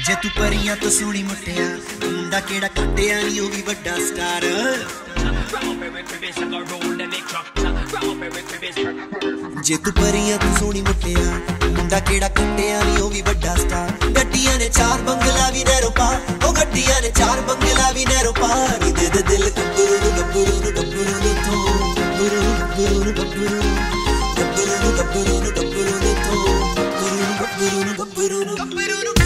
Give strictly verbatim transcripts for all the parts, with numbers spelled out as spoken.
जे तू परियां तो सोहनी मुटिया मुंडा केड़ा कट्टिया नी ओ भी वड्डा स्टार जे तू परियां तो सोहनी मुटिया मुंडा केड़ा कट्टिया नी ओ भी वड्डा स्टार गड्डियां ने चार बंगला भी नैरो पार ओ गड्डियां ने चार बंगला भी नैरो पार दे दे दिल गब्बरू नु गब्बरू नु गब्बरू नु तो गब्बरू नु गब्बरू नु गब्बरू नु गब्बरू नु गब्बरू नु तो गब्बरू नु गब्बरू नु गब्बरू नु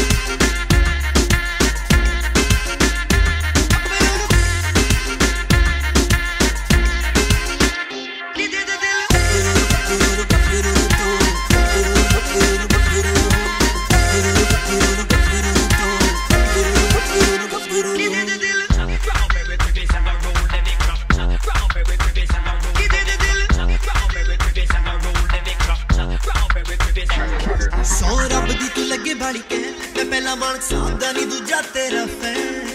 सौ रब दी तू लगे बाली के मैं पहला मानक सादा नी दूजा तेरा फैन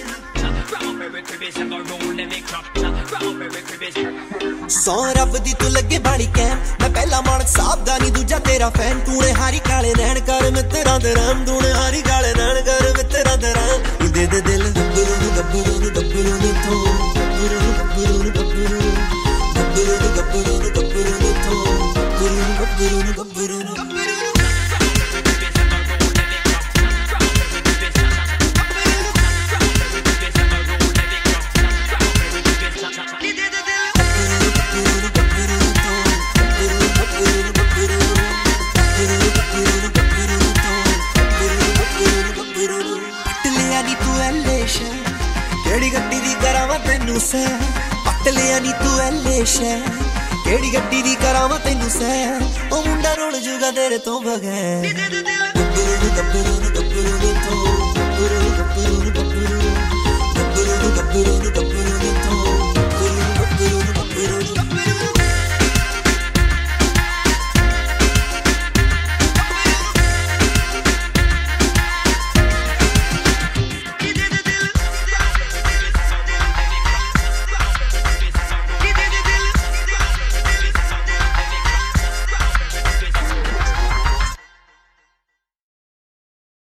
सौ रब दी तू लगे बाली के मैं पहला मानक सादा नी दूजा तेरा फैन तूने हारी काले नैन कर मैं तेरा दराम तूने हारी काले नैन कर मैं तेरा दराम दे दे दिल गब्बरू नु गब्बरू नु गब्बरू नु तो गब्बरू नु गब्बरू नु गब्बरू गब्बरू नु गब्बरू नु गब्बरू नु तो गब्बरू नु गब्बरू नु गब्बरू नु गब्बरू नु केड़ी गड्डी दी करावां तैनू सै पट लिया नी तू ऐले शै केड़ी गड्डी दी करावां तैनू सै ओ मुंडा रोल जूगा तेरे तो बगैर गब्बरू गब्बरू गब्बरू गब्बरू तो गब्बरू गब्बरू गब्बरू